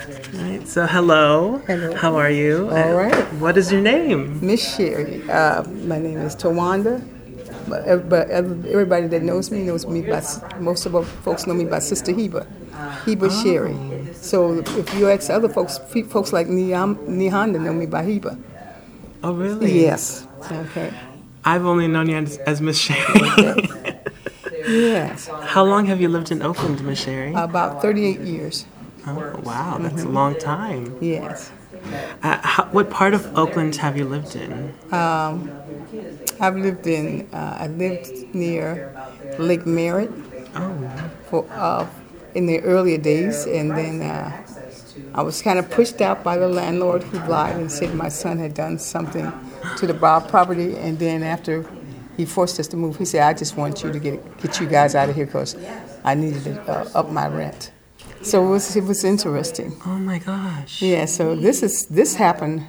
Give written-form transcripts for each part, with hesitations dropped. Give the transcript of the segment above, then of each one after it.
Right. So hello. Hello. How are you? All right. What is your name? Miss Sherry. My name is Tawanda, but everybody that knows me by, most of our folks know me by Sister Heba. Heba Sherry. So if you ask other folks like Nihanda know me by Heba. Oh, really? Yes. Okay. I've only known you as Miss Sherry. Okay. Yes. How long have you lived in Oakland, Miss Sherry? About 38 years. Oh, wow, that's a long time. Yes. What part of Oakland have you lived in? I lived near Lake Merritt. Oh. In the earlier days, and then I was kind of pushed out by the landlord who lied and said my son had done something to the property, and then after he forced us to move, he said, I just want you to get you guys out of here because I needed to up my rent. So it was interesting. Oh my gosh. Yeah, so this happened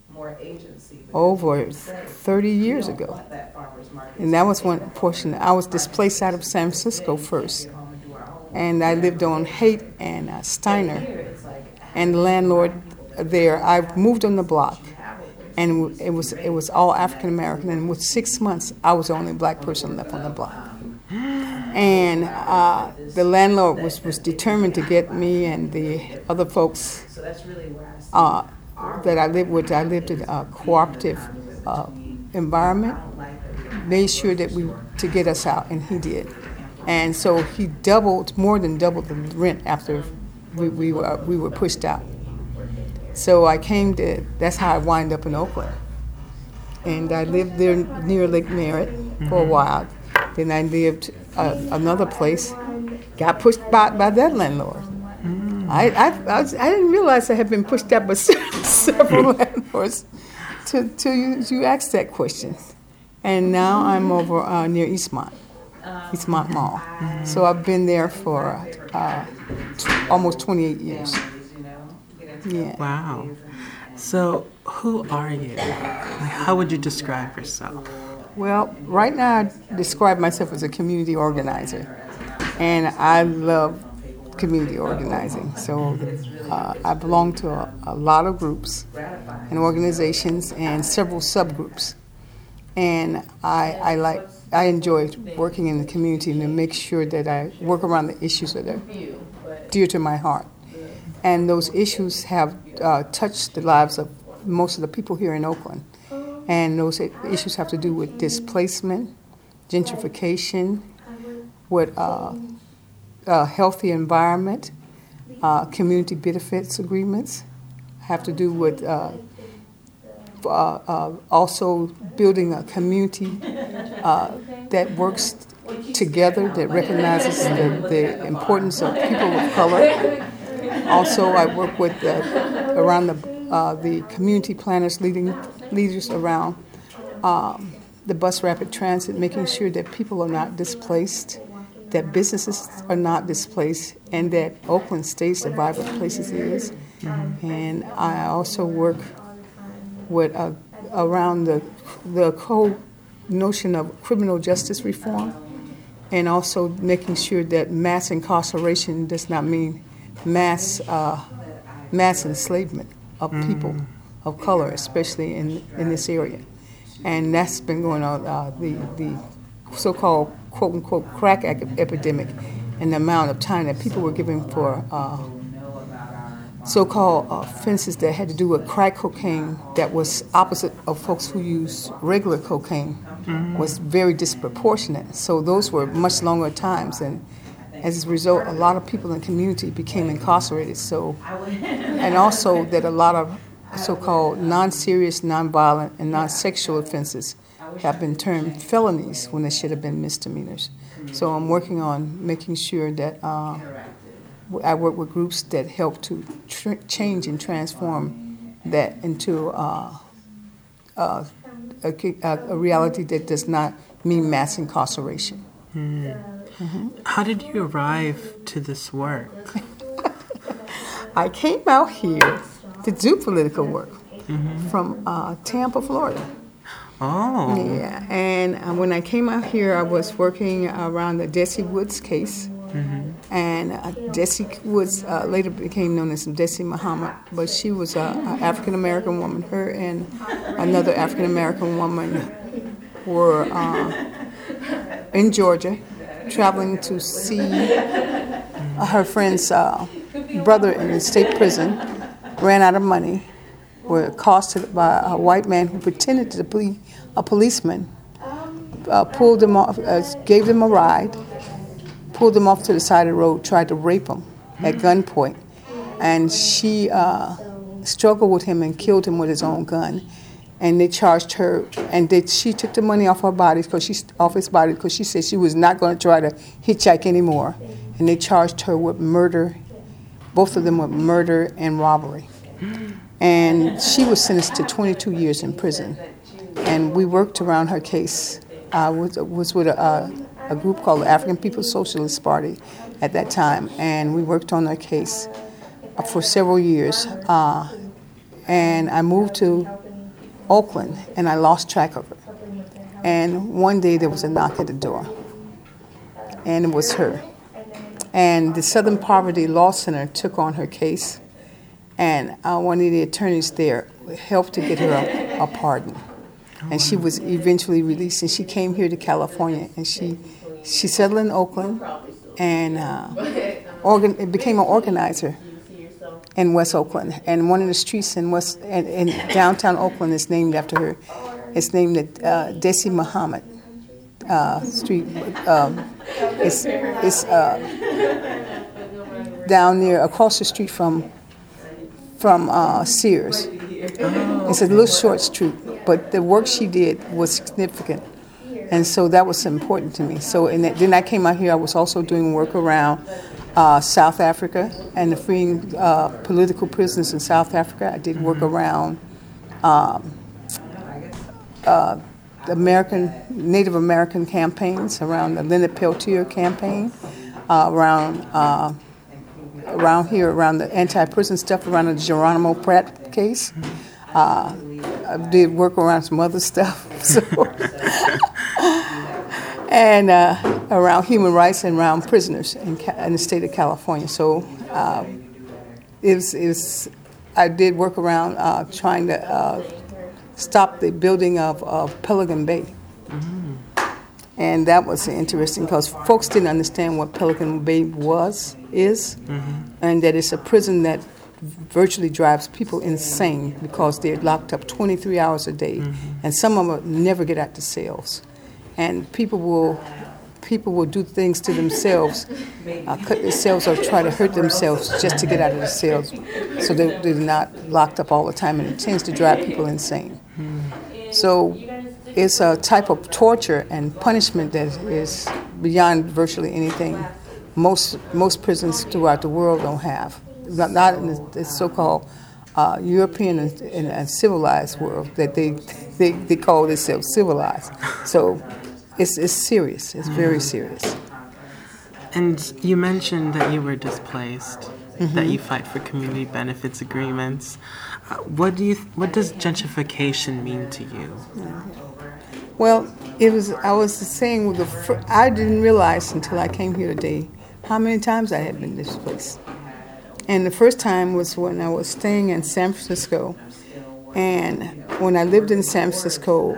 over 30 years ago. And that was one portion. I was displaced out of San Francisco first. And I lived on Haight and Steiner. And the landlord there, I moved on the block. And it was all African American. And with 6 months, I was the only black person left on the block. And the landlord was determined to get me and the other folks that I lived with. I lived in a cooperative environment. Made sure that to get us out, and he did. And so he more than doubled the rent after we were pushed out. So that's how I wound up in Oakland. And I lived there near Lake Merritt for a while. Then I lived another place, got pushed by that landlord. I didn't realize I had been pushed out by several landlords till you asked that question. And now I'm over near Eastmont Mall. So I've been there for almost 28 years. Yeah. Wow. So who are you? How would you describe yourself? Well, right now I describe myself as a community organizer, and I love community organizing. So I belong to a lot of groups and organizations and several subgroups, and I enjoy working in the community and to make sure that I work around the issues that are dear to my heart. And those issues have touched the lives of most of the people here in Oakland. And those issues have to do with displacement, gentrification, with a healthy environment, community benefits agreements, have to do with also building a community that works together, that recognizes the importance of people of color. Also, I work with around the community planners, leaders around the bus rapid transit, making sure that people are not displaced, that businesses are not displaced, and that Oakland stays the vibrant place it is. And I also work with around the whole notion of criminal justice reform, and also making sure that mass incarceration does not mean mass enslavement of people of color, especially in this area. And that's been going on, the so-called quote-unquote crack epidemic, and the amount of time that people were given for so-called offenses that had to do with crack cocaine that was opposite of folks who use regular cocaine was very disproportionate. So those were much longer times, and as a result, a lot of people in the community became incarcerated. So, and also that a lot of so-called non-serious, non-violent, and non-sexual offenses have been termed felonies when they should have been misdemeanors. So I'm working on making sure that I work with groups that help to change and transform that into a reality that does not mean mass incarceration. How did you arrive to this work? I came out here to do political work from Tampa, Florida. Oh. Yeah, and when I came out here, I was working around the Desi Woods case, And Desi was later became known as Desi Muhammad, but she was an African American woman. Her and another African American woman were in Georgia, traveling to see her friend's brother in the state prison. Ran out of money, were accosted by a white man who pretended to be a policeman. Pulled them off, gave them a ride, pulled them off to the side of the road, tried to rape them at gunpoint. And she struggled with him and killed him with his own gun. And they charged her, and she took the money off his body because she said she was not going to try to hitchhike anymore. And they charged her with murder, both of them with murder and robbery. And she was sentenced to 22 years in prison. And we worked around her case. Was with a group called the African People's Socialist Party at that time, and we worked on her case for several years. And I moved to Oakland, and I lost track of her. And one day there was a knock at the door, and it was her. And the Southern Poverty Law Center took on her case, and one of the attorneys there helped to get her a pardon. And she was eventually released, and she came here to California, and she settled in Oakland, and became an organizer in West Oakland. And one of the streets in downtown Oakland is named after her. It's named Desi Muhammad Street. It's down near across the street from Sears. It's a little short street, but the work she did was significant, and so that was important to me. So, then I came out here. I was also doing work around South Africa and the freeing political prisoners in South Africa. I did work around the Native American campaigns, around the Leonard Peltier campaign, around here, around the anti-prison stuff, around the Geronimo Pratt case. I did work around some other stuff, and around human rights and around prisoners in the state of California. So I did work around trying to stop the building of Pelican Bay. And that was interesting because folks didn't understand what Pelican Bay is, and that it's a prison that virtually drives people insane because they're locked up 23 hours a day, and some of them never get out the cells. And people will do things to themselves, cut themselves or try to hurt themselves just to get out of the cells, so they're not locked up all the time, and it tends to drive people insane. So it's a type of torture and punishment that is beyond virtually anything most prisons throughout the world don't have. Not in the so-called European and civilized world that they call themselves civilized. So it's serious. It's very serious. And you mentioned that you were displaced, that you fight for community benefits agreements. What does gentrification mean to you? Well, I was saying I didn't realize until I came here today how many times I had been displaced. And the first time was when I was staying in San Francisco. And when I lived in San Francisco,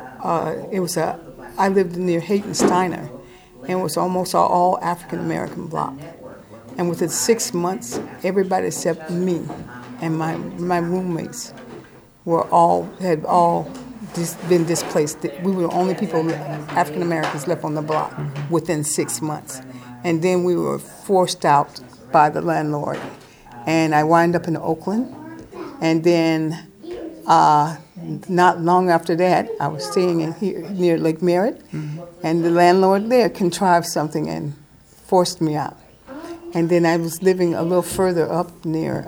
I lived near Hayden Steiner, and it was almost all African American block. And within 6 months, everybody except me and my roommates had all been displaced. We were the only people, African Americans, left on the block within 6 months. And then we were forced out by the landlord. And I wound up in Oakland. And then not long after that, I was staying near Lake Merritt. And the landlord there contrived something and forced me out. And then I was living a little further up near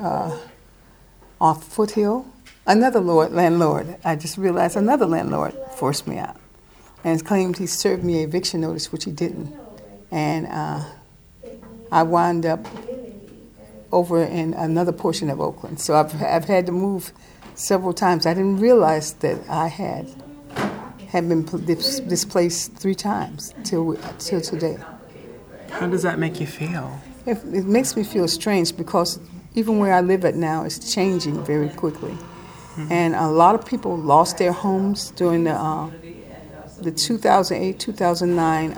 off Foothill. Another landlord, I just realized another landlord forced me out and claimed he served me an eviction notice, which he didn't. And I wound up over in another portion of Oakland. So I've had to move several times. I didn't realize that I had been displaced 3 times till today. How does that make you feel? It makes me feel strange because even where I live at now is changing very quickly. And a lot of people lost their homes during the 2008, 2009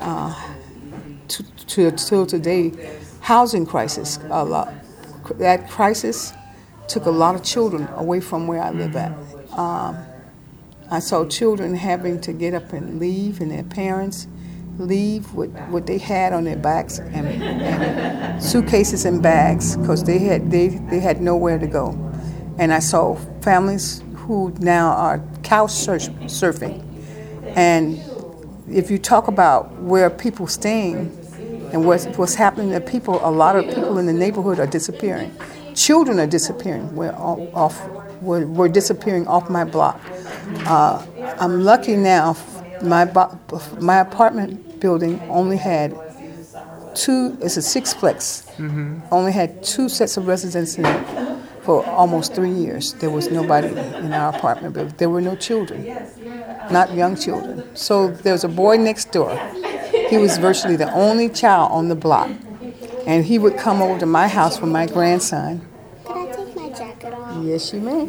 till today housing crisis. That crisis took a lot of children away from where I live at. I saw children having to get up and leave, and their parents leave with what they had on their backs and suitcases and bags because they had nowhere to go. And I saw families who now are couch surfing. And if you talk about where people staying and what's happening to people, a lot of people in the neighborhood are disappearing. Children are disappearing. We're disappearing off my block. I'm lucky now. My apartment building only had two. It's a sixplex. Only had two sets of residents in it for almost 3 years. There was nobody in our apartment building. There were no children, not young children. So there's a boy next door. He was virtually the only child on the block, and he would come over to my house with my grandson. Can I take my jacket off? Yes, you may.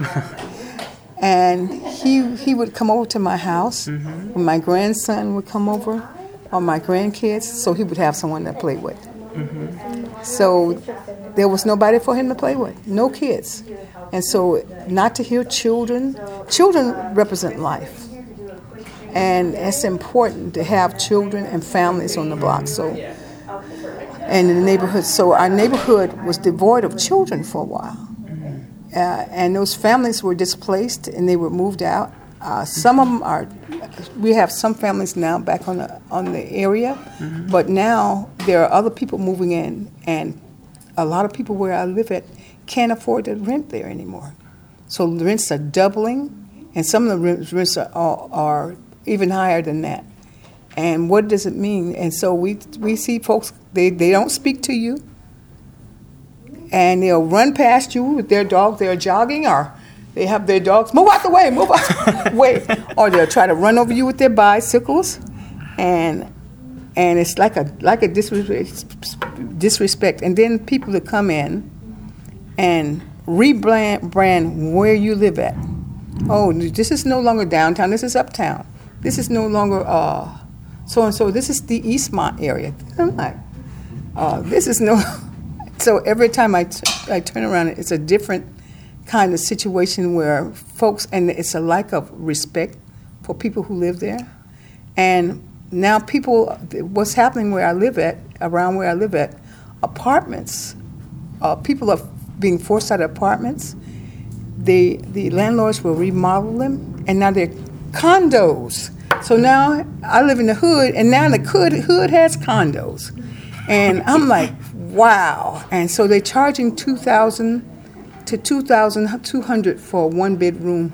And he would come over to my house. When my grandson would come over, or my grandkids, so he would have someone to play with. So there was nobody for him to play with, no kids. And so not to hear children represent life. And it's important to have children and families on the block. So, and in the neighborhood. So our neighborhood was devoid of children for a while. And those families were displaced and they were moved out. Some of them are, we have some families now back on the area, but now there are other people moving in, and a lot of people where I live at can't afford to rent there anymore. So the rents are doubling, and some of the rents are even higher than that. And what does it mean? And so we see folks, they don't speak to you, and they'll run past you with their dog. They're jogging, or they have their dogs, move out the way, move out the way. Or they'll try to run over you with their bicycles. And it's like a disrespect. And then people that come in and rebrand where you live at. Oh, this is no longer downtown, this is uptown. This is no longer so-and-so, this is the Eastmont area. I'm like, this is no... So every time I turn around, it's a different kind of situation where folks, and it's a lack of respect for people who live there. And now people, what's happening where I live at, around where I live at, apartments, people are being forced out of apartments. The landlords will remodel them, and now they're condos. So now I live in the hood, and now the hood has condos. And I'm like, wow. And so they're charging $2,000 to $2,200 for a one-bedroom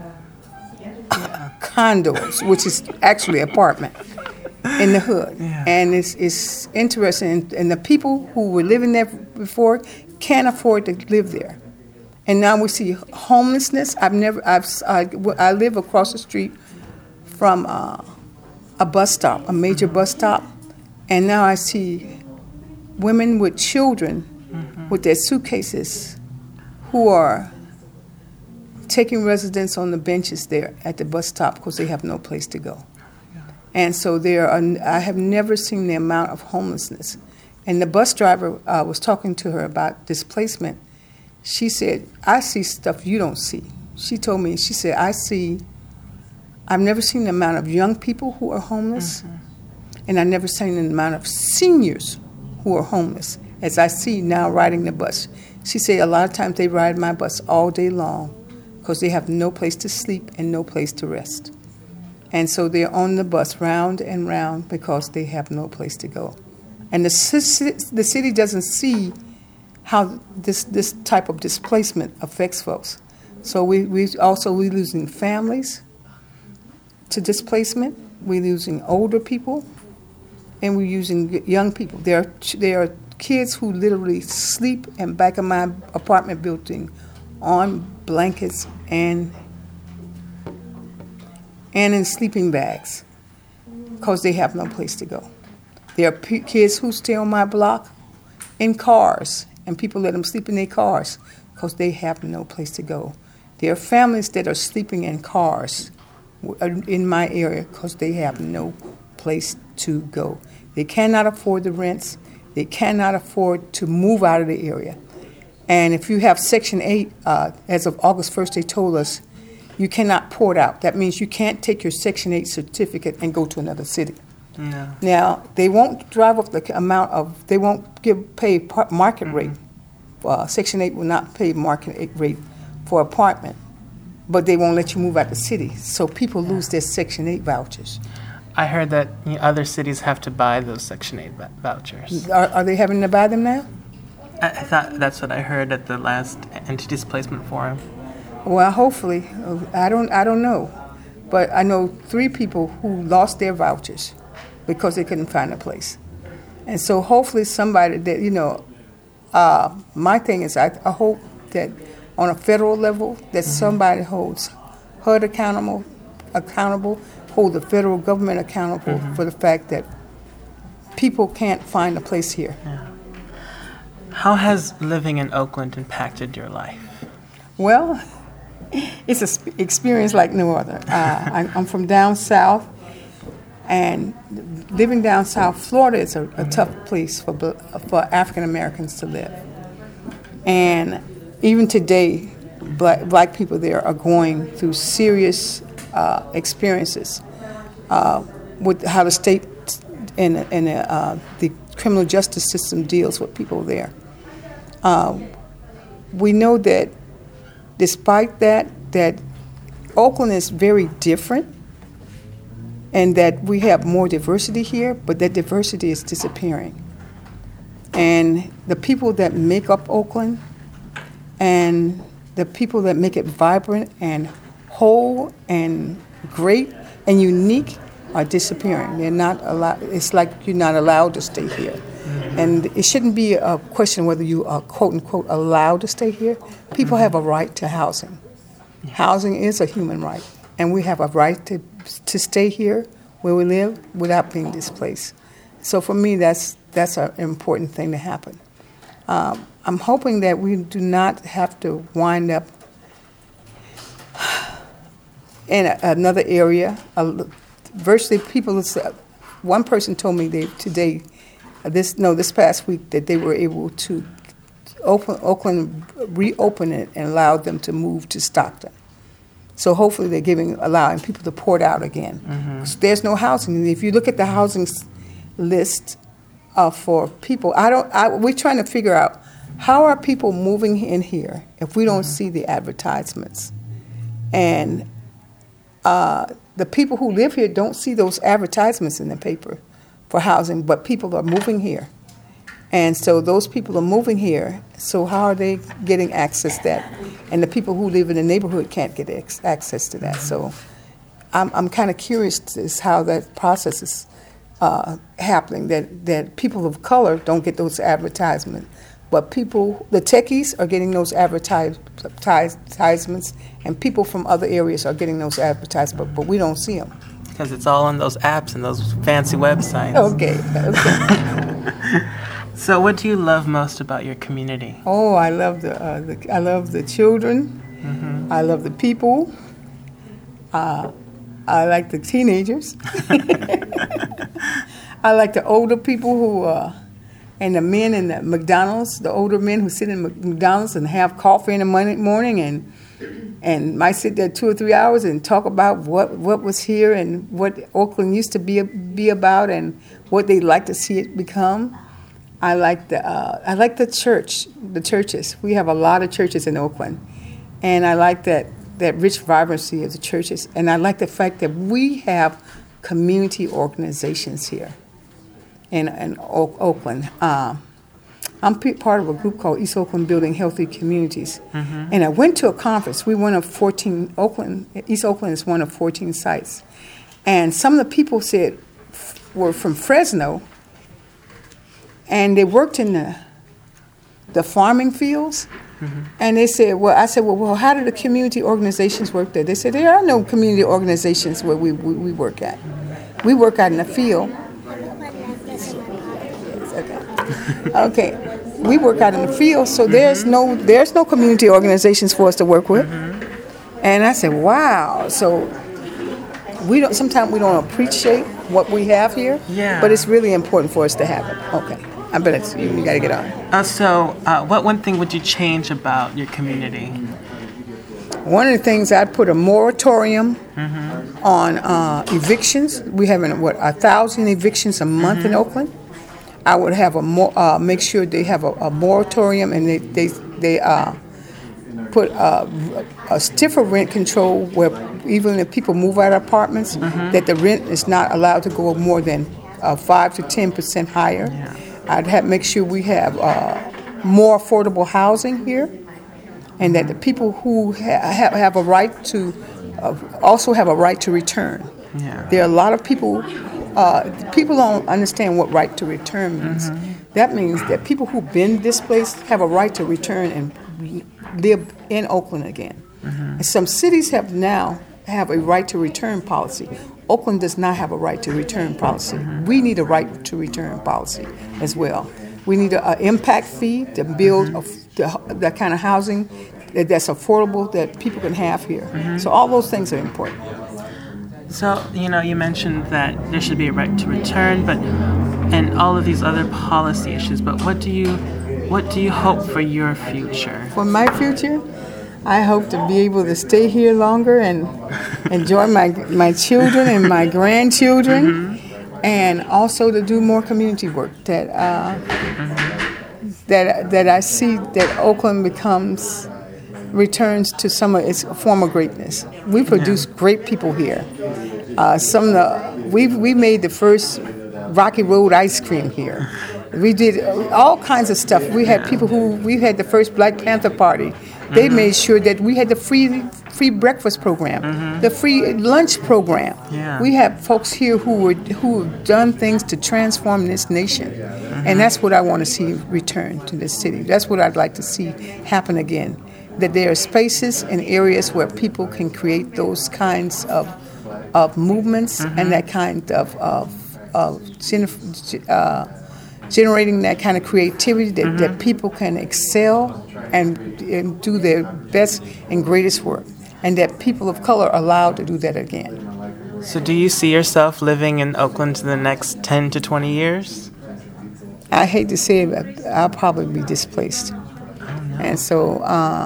condos, which is actually apartment in the hood. Yeah. And it's interesting. And the people who were living there before can't afford to live there. And now we see homelessness. I live across the street from a bus stop, a major bus stop, and now I see women with children with their suitcases who are taking residence on the benches there at the bus stop because they have no place to go. Yeah. And so I have never seen the amount of homelessness. And the bus driver was talking to her about displacement. She said, I see stuff you don't see. She told me, she said, I've never seen the amount of young people who are homeless, and I've never seen the amount of seniors who are homeless as I see now riding the bus. She said a lot of times they ride my bus all day long because they have no place to sleep and no place to rest. And so they're on the bus round and round because they have no place to go. And the city doesn't see how this type of displacement affects folks. So we losing families to displacement. We're losing older people, and we're using young people. There are kids who literally sleep in back of my apartment building on blankets and in sleeping bags because they have no place to go. There are kids who stay on my block in cars, and people let them sleep in their cars because they have no place to go. There are families that are sleeping in cars in my area because they have no place to go. They cannot afford the rents. They cannot afford to move out of the area. And if you have Section 8, as of August 1st, they told us, you cannot port out. That means you can't take your Section 8 certificate and go to another city. Yeah. Now, they won't drive up the amount of, they won't pay market rate. Section 8 will not pay market rate for apartment, but they won't let you move out the city. So people lose their Section 8 vouchers. I heard that other cities have to buy those Section 8 vouchers. Are they having to buy them now? I thought that's what I heard at the last anti-displacement forum. Well, hopefully. I don't know. But I know 3 people who lost their vouchers because they couldn't find a place. And so hopefully somebody that, my thing is I hope that on a federal level that somebody holds HUD accountable, hold the federal government accountable for the fact that people can't find a place here. Yeah. How has living in Oakland impacted your life? Well, it's an experience like no other. I'm from down south, and living down south, Florida is a tough place for African Americans to live. And even today, black people there are going through serious experiences with how the state and the criminal justice system deals with people there. We know that despite that Oakland is very different and that we have more diversity here, but that diversity is disappearing. And the people that make up Oakland and the people that make it vibrant and whole and great and unique are disappearing. They're not allowed. It's like you're not allowed to stay here. And it shouldn't be a question whether you are, quote unquote, allowed to stay here. People have a right to housing. Housing is a human right. And we have a right to stay here where we live without being displaced. So for me, that's an important thing to happen. I'm hoping that we do not have to wind up in another area. Virtually, one person told me this past week that they were able to reopen it and allow them to move to Stockton. So hopefully they're allowing people to port out again. So there's no housing. And if you look at the housing list for people, we're trying to figure out how are people moving in here if we don't see the advertisements. And the people who live here don't see those advertisements in the paper for housing, but people are moving here. And so those people are moving here, so how are they getting access to that? And the people who live in the neighborhood can't get access to that. So I'm kind of curious as how that process is happening, that people of color don't get those advertisements, but the techies are getting those advertisements, and people from other areas are getting those advertisements, but we don't see them. Because it's all on those apps and those fancy websites. Okay. So what do you love most about your community? Oh, I love the children. I love the people. I like the teenagers. I like the older people who and the men in the McDonald's, the older men who sit in McDonald's and have coffee in the morning and might sit there 2 or 3 hours and talk about what was here and what Oakland used to be about and what they'd like to see it become. I like the churches. We have a lot of churches in Oakland, and I like that rich vibrancy of the churches, and I like the fact that we have community organizations here in Oakland. I'm part of a group called East Oakland Building Healthy Communities, and I went to a conference. We one of 14. East Oakland is one of 14 sites, and some of the people were from Fresno. And they worked in the farming fields. And they said, I said, how do the community organizations work there? They said, there are no community organizations where we work at. We work out in the field. Okay, we work out in the field, so there's no community organizations for us to work with. And I said, wow. So sometimes we don't appreciate what we have here. Yeah. But it's really important for us to have it. Okay, I bet you got to get on. What one thing would you change about your community? One of the things, I'd put a moratorium on evictions. We have 1,000 evictions a month in Oakland. I would have make sure they have a moratorium, and they put a stiffer rent control where even if people move out of apartments, that the rent is not allowed to go more than 5 to 10% higher. Yeah. I'd make sure we have more affordable housing here, and that the people who have a right to also have a right to return. Yeah. There are a lot of people. People don't understand what right to return means. That means that people who've been displaced have a right to return and live in Oakland again. And some cities have a right to return policy. Oakland does not have a right to return policy. We need a right to return policy as well. We need an impact fee to build that kind of housing that's affordable that people can have here. So all those things are important. So, you mentioned that there should be a right to return, and all of these other policy issues, but what do you hope for your future? For my future, I hope to be able to stay here longer and enjoy my children and my grandchildren, and also to do more community work that I see that Oakland returns to some of its former greatness. We produce great people here. We made the first Rocky Road ice cream here. We did all kinds of stuff. We had people we had the first Black Panther Party. They made sure that we had the free breakfast program, the free lunch program. Yeah. We have folks here who have done things to transform this nation, and that's what I want to see return to this city. That's what I'd like to see happen again. That there are spaces and areas where people can create those kinds of movements and that kind of generating that kind of creativity that people can excel and do their best and greatest work, and that people of color are allowed to do that again. So do you see yourself living in Oakland in the next 10 to 20 years? I hate to say it, but I'll probably be displaced. And so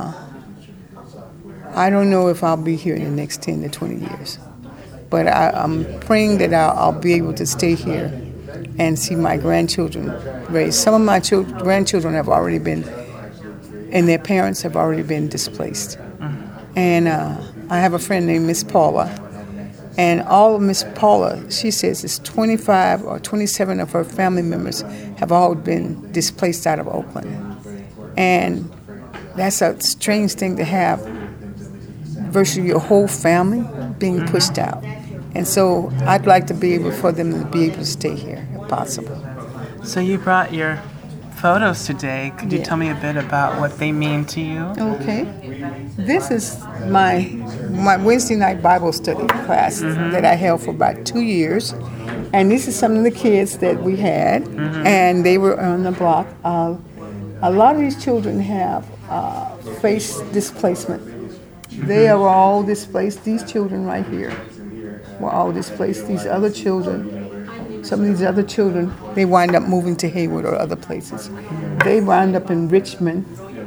I don't know if I'll be here in the next 10 to 20 years. But I'm praying that I'll be able to stay here and see my grandchildren raised. Some of my grandchildren have already been, and their parents have already been displaced. And I have a friend named Miss Paula. And all of Miss Paula, she says it's 25 or 27 of her family members have all been displaced out of Oakland. And that's a strange thing to have, virtually your whole family being pushed out. And so I'd like to be able for them to be able to stay here if possible. So you brought your photos today. Could you tell me a bit about what they mean to you? Okay. This is my Wednesday night Bible study class that I held for about 2 years. And this is some of the kids that we had, and they were on the block. A lot of these children have faced displacement. They are all displaced. These children right here were all displaced. These other children, some of these other children, they wind up moving to Hayward or other places. They wind up in Richmond.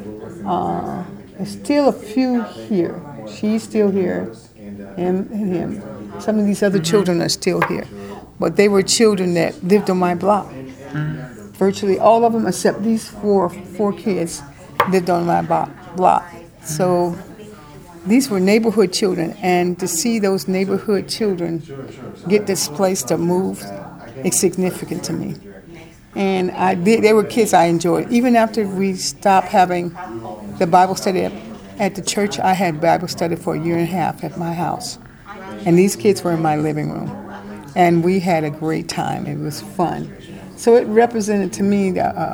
There's still a few here. She's still here, him and him. Some of these other children are still here. But they were children that lived on my block. Virtually all of them except these four kids lived on my block. So these were neighborhood children, and to see those neighborhood children get displaced or moved is significant to me. And they were kids I enjoyed. Even after we stopped having the Bible study at the church, I had Bible study for 1.5 years at my house. And these kids were in my living room. And we had a great time. It was fun. So it represented to me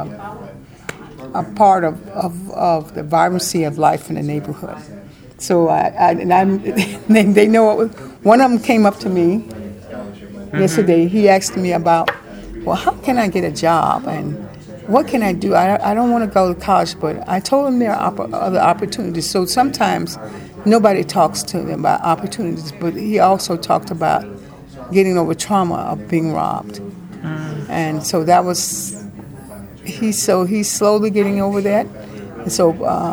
a part of the vibrancy of life in the neighborhood. So they know it was, one of them came up to me yesterday. He asked me about, well, how can I get a job? And what can I do? I don't want to go to college, but I told them there are other opportunities. So sometimes nobody talks to them about opportunities, but he also talked about getting over trauma of being robbed. And so that was, he's slowly getting over that. And so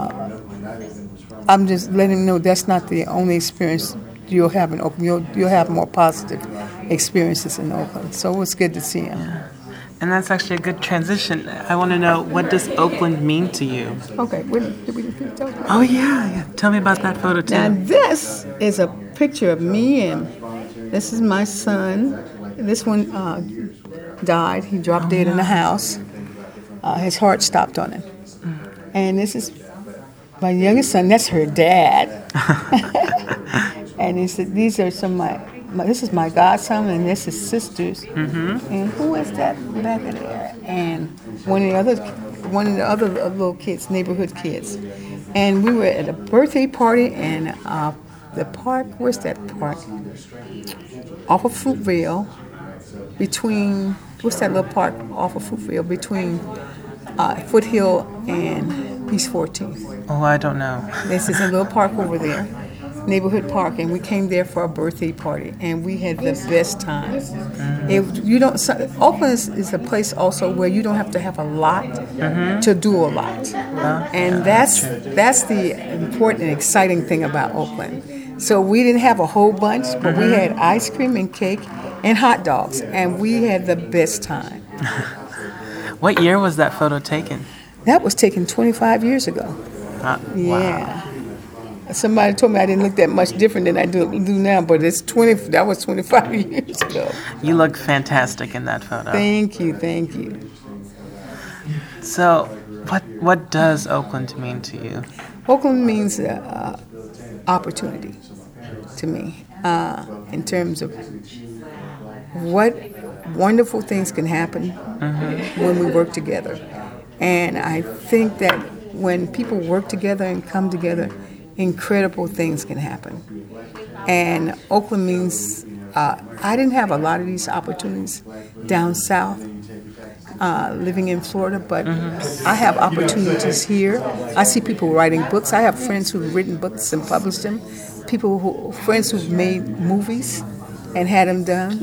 I'm just letting him know that's not the only experience you'll have in Oakland. You'll have more positive experiences in Oakland. So it was good to see him. Yeah. And that's actually a good transition. I want to know, what does Oakland mean to you? Okay, did we tell you? Oh, yeah. Tell me about that photo, too. Now, this is a picture of me, and this is my son. This one died. He dropped dead in the house. His heart stopped on him. And this is my youngest son. That's her dad. And he said, these are some of this is my godson, and this is sisters. And who is that back there? And one of the other little kids, neighborhood kids. And we were at a birthday party, and the park. Where's that park? Off of Fruitvale, between what's that little park off of Fruitvale between Foothill and East 14th? Oh, I don't know. This is a little park over there, neighborhood park, and we came there for a birthday party, and we had the best time. Oakland is a place also where you don't have to have a lot to do a lot, and that's the important and exciting thing about Oakland. So we didn't have a whole bunch, but we had ice cream and cake and hot dogs, and we had the best time. What year was that photo taken? That was taken 25 years ago. Yeah. Wow. Somebody told me I didn't look that much different than I do now, but that was 25 years ago. You look fantastic in that photo. Thank you. So, what does Oakland mean to you? Oakland means opportunity to me, in terms of what wonderful things can happen when we work together. And I think that when people work together and come together, incredible things can happen. And Oakland means, I didn't have a lot of these opportunities down south, living in Florida, but I have opportunities here. I see people writing books. I have friends who've written books and published them. Friends who've made movies and had them done.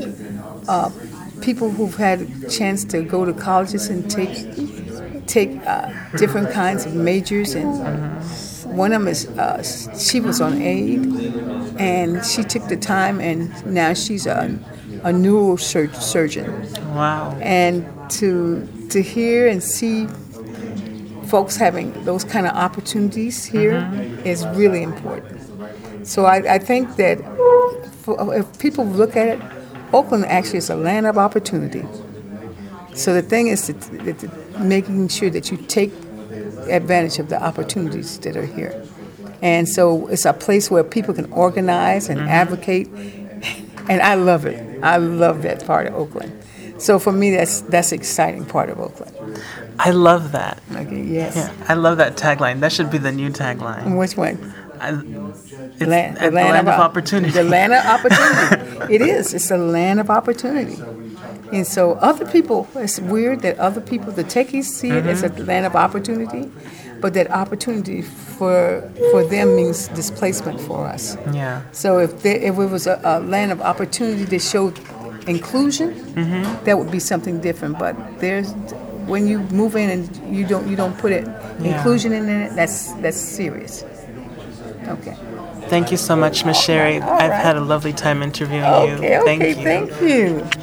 People who've had a chance to go to colleges and take different kinds of majors, and one of them is she was on aid, and she took the time, and now she's a neurosurgeon. Wow! And to hear and see folks having those kind of opportunities here is really important. So I think that if people look at it, Oakland actually is a land of opportunity. So the thing is making sure that you take advantage of the opportunities that are here. And so it's a place where people can organize and advocate, and I love it. I love that part of Oakland. So for me, that's the exciting part of Oakland. I love that. Okay, yes. Yeah, I love that tagline. That should be the new tagline. Which one? The land of opportunity. The land of opportunity. It is. It's a land of opportunity. And so other people, it's weird that other people, the techies, see it as a land of opportunity, but that opportunity for them means displacement for us. Yeah. So if it was a land of opportunity that showed inclusion, that would be something different. But when you move in and you don't put inclusion in it, that's serious. Okay. Thank you so much, Ms. Sherry. I've had a lovely time interviewing you. Okay, Thank you. Thank you.